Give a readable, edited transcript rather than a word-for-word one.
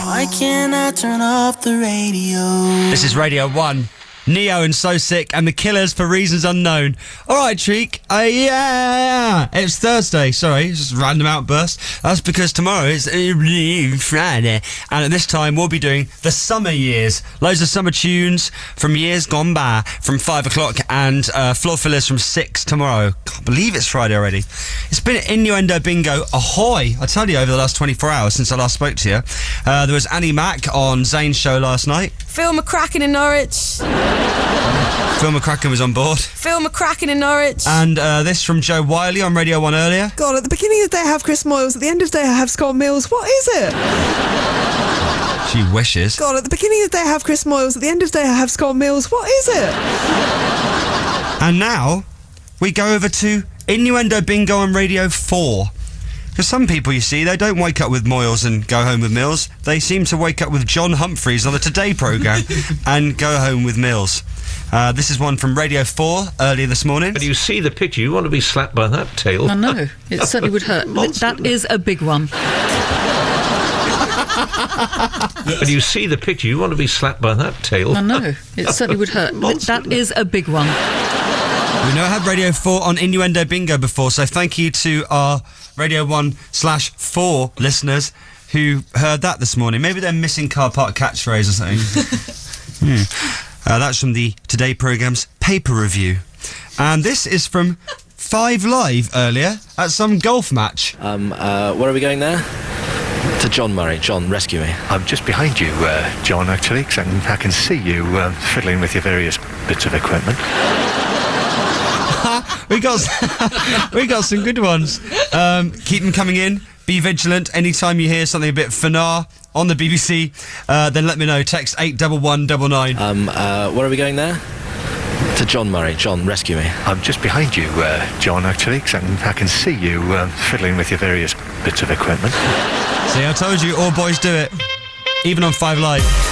Why can't I turn off the radio? This is Radio 1. Neo and So Sick and The Killers for reasons unknown. Alright, Treek. Yeah. It's Thursday. Sorry, it's just a random outburst. That's because tomorrow is Friday. And at this time, we'll be doing the summer years. Loads of summer tunes from years gone by from 5 o'clock and floor fillers from 6 tomorrow. Can't believe it's Friday already. It's been Innuendo Bingo Ahoy. I tell you, over the last 24 hours since I last spoke to you. There was Annie Mac on Zane's show last night. Phil McCracken in Norwich. Phil McCracken was on board. Phil McCracken in Norwich. And this from Joe Wiley on Radio 1 earlier. God, at the beginning of the day I have Chris Moyles, at the end of the day I have Scott Mills. What is it? She wishes. God, at the beginning of the day I have Chris Moyles, at the end of the day I have Scott Mills. What is it? And now we go over to Innuendo Bingo on Radio 4. Because some people, you see, they don't wake up with Moyles and go home with Mills. They seem to wake up with John Humphreys on the Today programme and go home with Mills. This is one from Radio 4 earlier this morning. But you see the picture, you want to be slapped by that tail. I know, it certainly would hurt. That is a big one. But you see the picture, you want to be slapped by that tail. I know, it certainly would hurt. That is a big one. We know I had Radio 4 on Innuendo Bingo before, so thank you to our Radio 1/4 listeners who heard that this morning. Maybe they're missing car park catchphrase or something. That's from the Today programme's paper review. And this is from 5 Live earlier at some golf match. Where are we going there? To John Murray. John, rescue me. I'm just behind you, John, actually, 'cause I can see you fiddling with your various bits of equipment. we got some good ones. Keep them coming in. Be vigilant. Anytime you hear something a bit fanar on the BBC, then let me know. Text 81199. Where are we going there? To John Murray. John, rescue me. I'm just behind you, John, actually, 'cause I can see you fiddling with your various bits of equipment. See, I told you, all boys do it. Even on 5 Live.